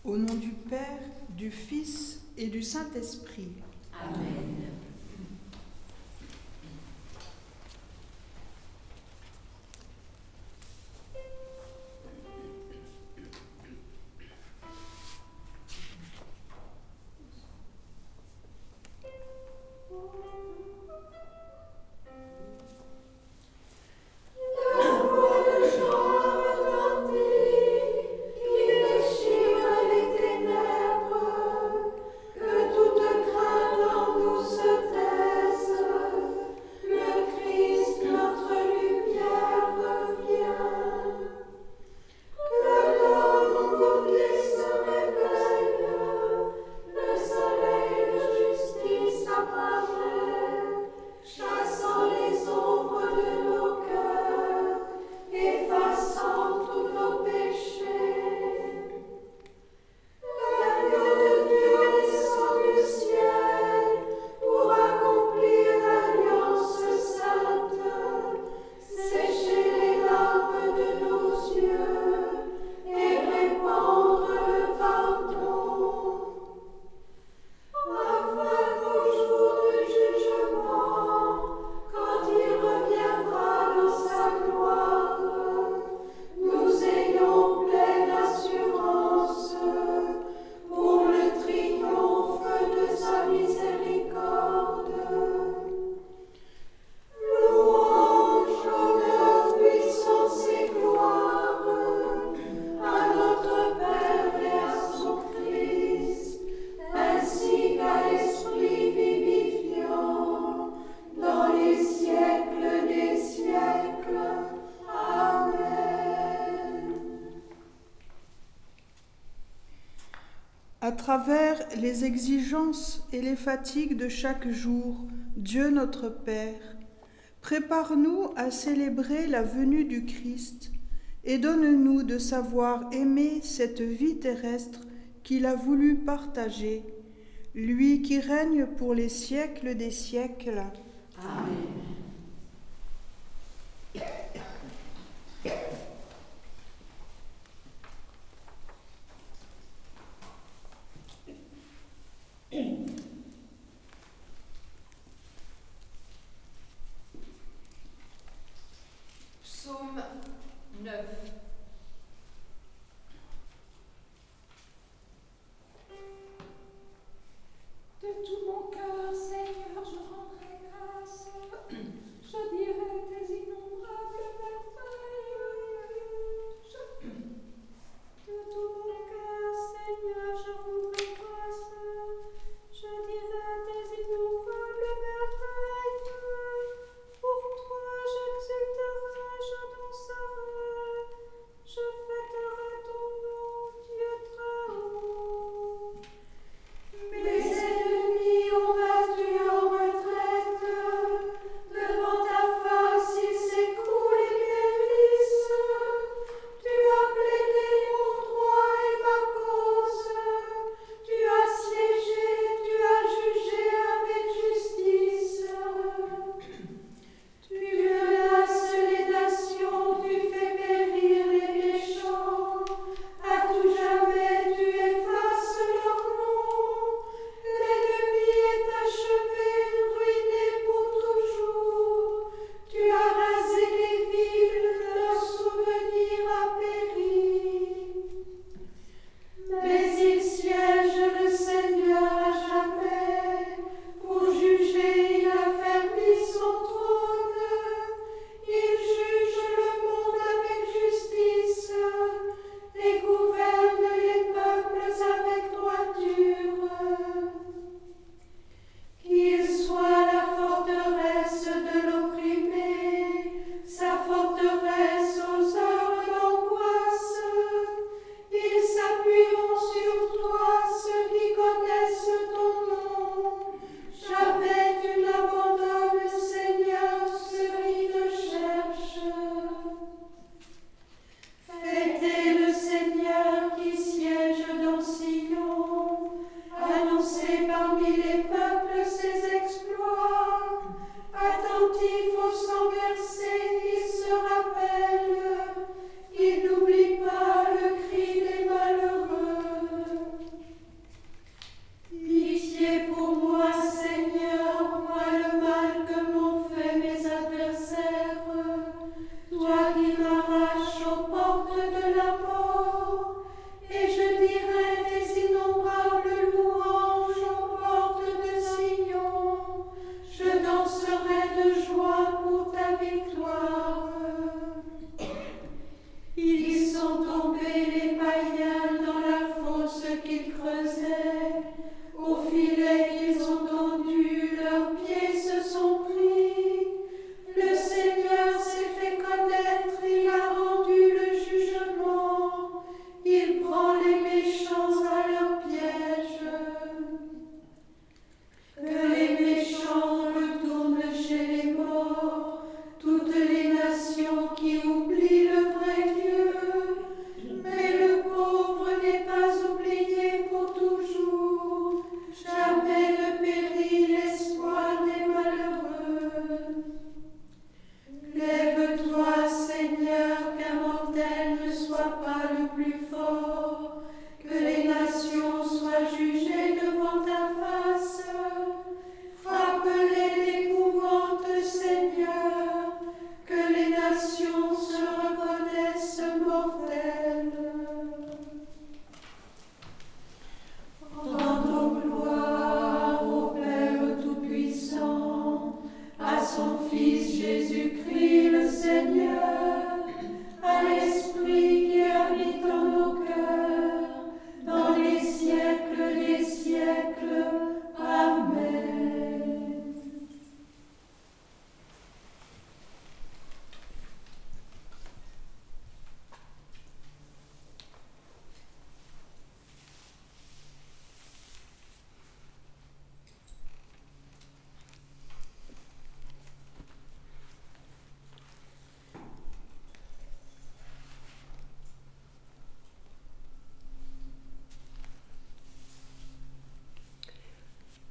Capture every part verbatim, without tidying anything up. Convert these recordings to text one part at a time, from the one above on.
Au nom du Père, du Fils et du Saint-Esprit. Amen. À travers les exigences et les fatigues de chaque jour, Dieu notre Père, prépare-nous à célébrer la venue du Christ et donne-nous de savoir aimer cette vie terrestre qu'il a voulu partager, lui qui règne pour les siècles des siècles. Amen. Psaume neuf. De tout mon cœur, Seigneur, je rendrai grâce.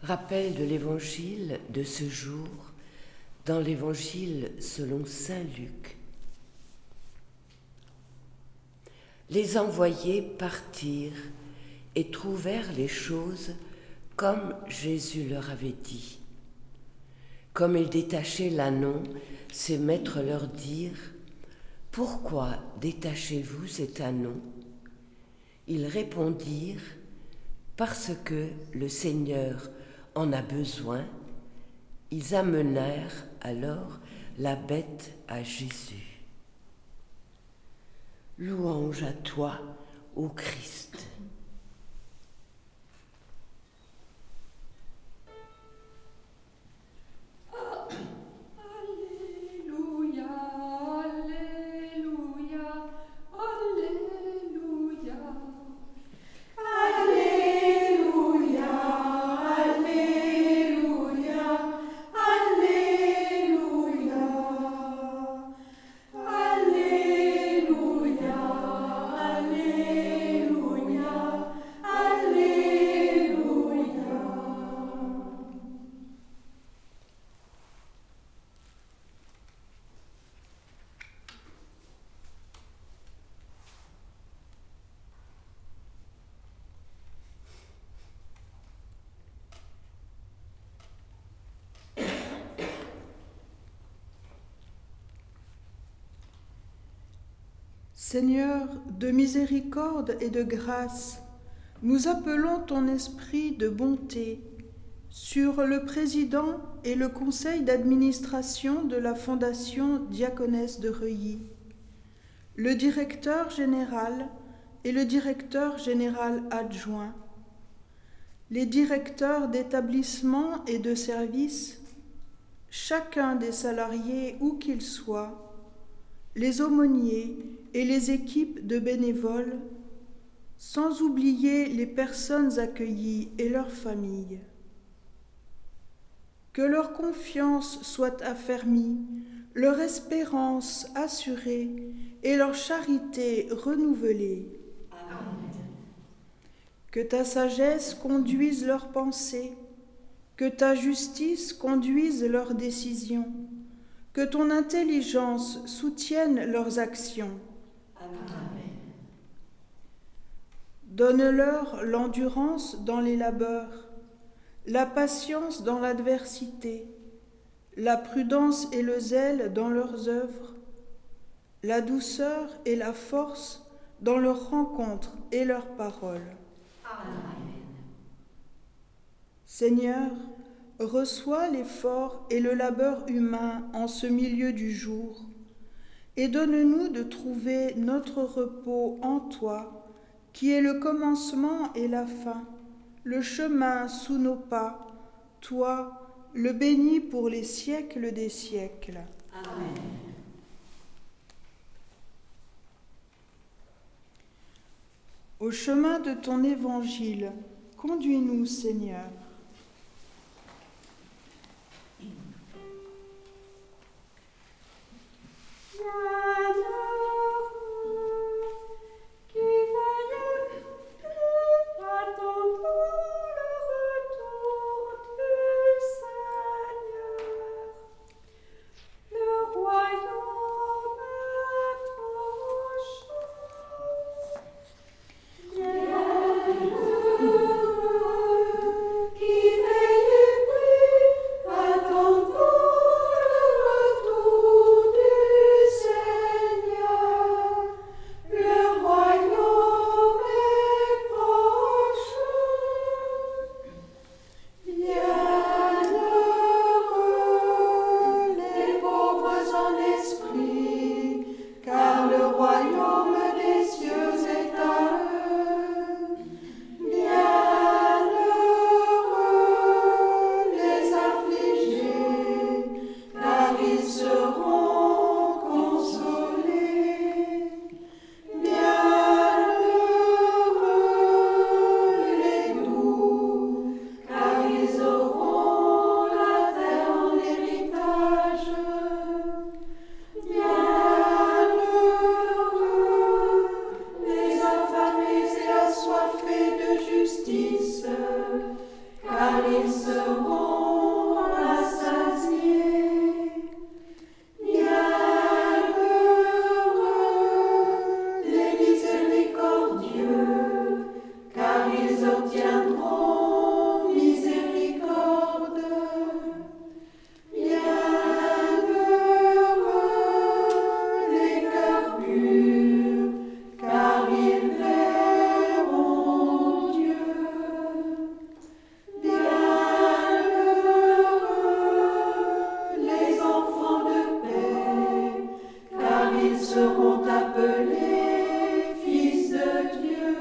Rappel de l'évangile de ce jour dans l'évangile selon saint Luc. Les envoyés partirent et trouvèrent les choses comme Jésus leur avait dit. Comme ils détachaient l'ânon, ses maîtres leur dirent « Pourquoi détachez-vous cet ânon ?» Ils répondirent « Parce que le Seigneur en a besoin. » Ils amenèrent alors la bête à Jésus. Louange à toi, ô Christ. Seigneur, de miséricorde et de grâce, nous appelons ton esprit de bonté sur le président et le conseil d'administration de la Fondation Diaconesse de Reuilly, le directeur général et le directeur général adjoint, les directeurs d'établissements et de services, chacun des salariés où qu'ils soient, les aumôniers et les équipes de bénévoles, sans oublier les personnes accueillies et leurs familles. Que leur confiance soit affermie, leur espérance assurée et leur charité renouvelée. Amen. Que ta sagesse conduise leurs pensées, que ta justice conduise leurs décisions, que ton intelligence soutienne leurs actions. Amen. Donne-leur l'endurance dans les labeurs, la patience dans l'adversité, la prudence et le zèle dans leurs œuvres, la douceur et la force dans leurs rencontres et leurs paroles. Amen. Seigneur, reçois l'effort et le labeur humain en ce milieu du jour, et donne-nous de trouver notre repos en toi, qui est le commencement et la fin, le chemin sous nos pas, toi, le béni pour les siècles des siècles. Amen. Au chemin de ton évangile, conduis-nous, Seigneur. car ils seront rassasiés. Bienheureux les miséricordieux, car ils obtiendront miséricorde. Bienheureux les cœurs purs, car ils verront Dieu. Bienheureux les enfants de paix, car ils seront appelés fils de Dieu.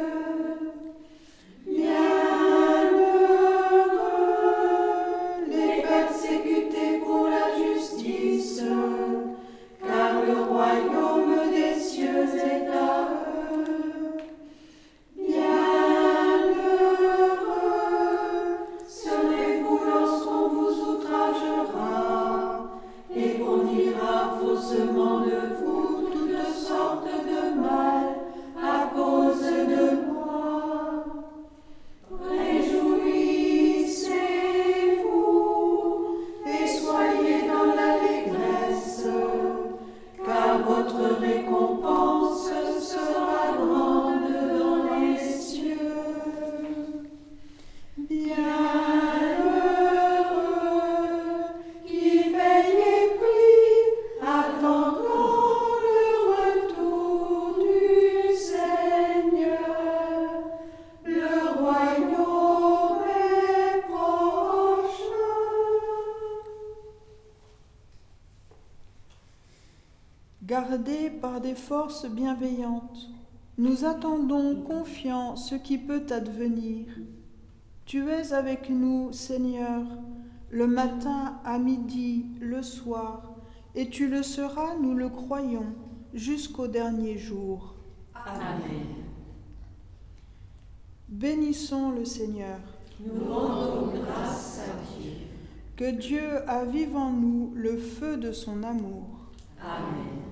Bienheureux les persécutés pour la justice, car le royaume des cieux est à eux. Bienheureux serez-vous lorsqu'on vous outragera et qu'on dira faussement de vous toutes sortes de mal à cause de moi. Réjouissez-vous et soyez dans l'allégresse, car votre récompense sera grande dans les cieux. Bienheureux qui veillent et prient, attendant le retour du Seigneur. Le royaume est proche. Gardés par des forces bienveillantes, nous attendons confiants ce qui peut advenir. Tu es avec nous, Seigneur, le matin, à midi, le soir, et tu le seras, nous le croyons, jusqu'au dernier jour. Amen. Bénissons le Seigneur. Nous rendons grâce à Dieu. Que Dieu avive en nous le feu de son amour. Amen.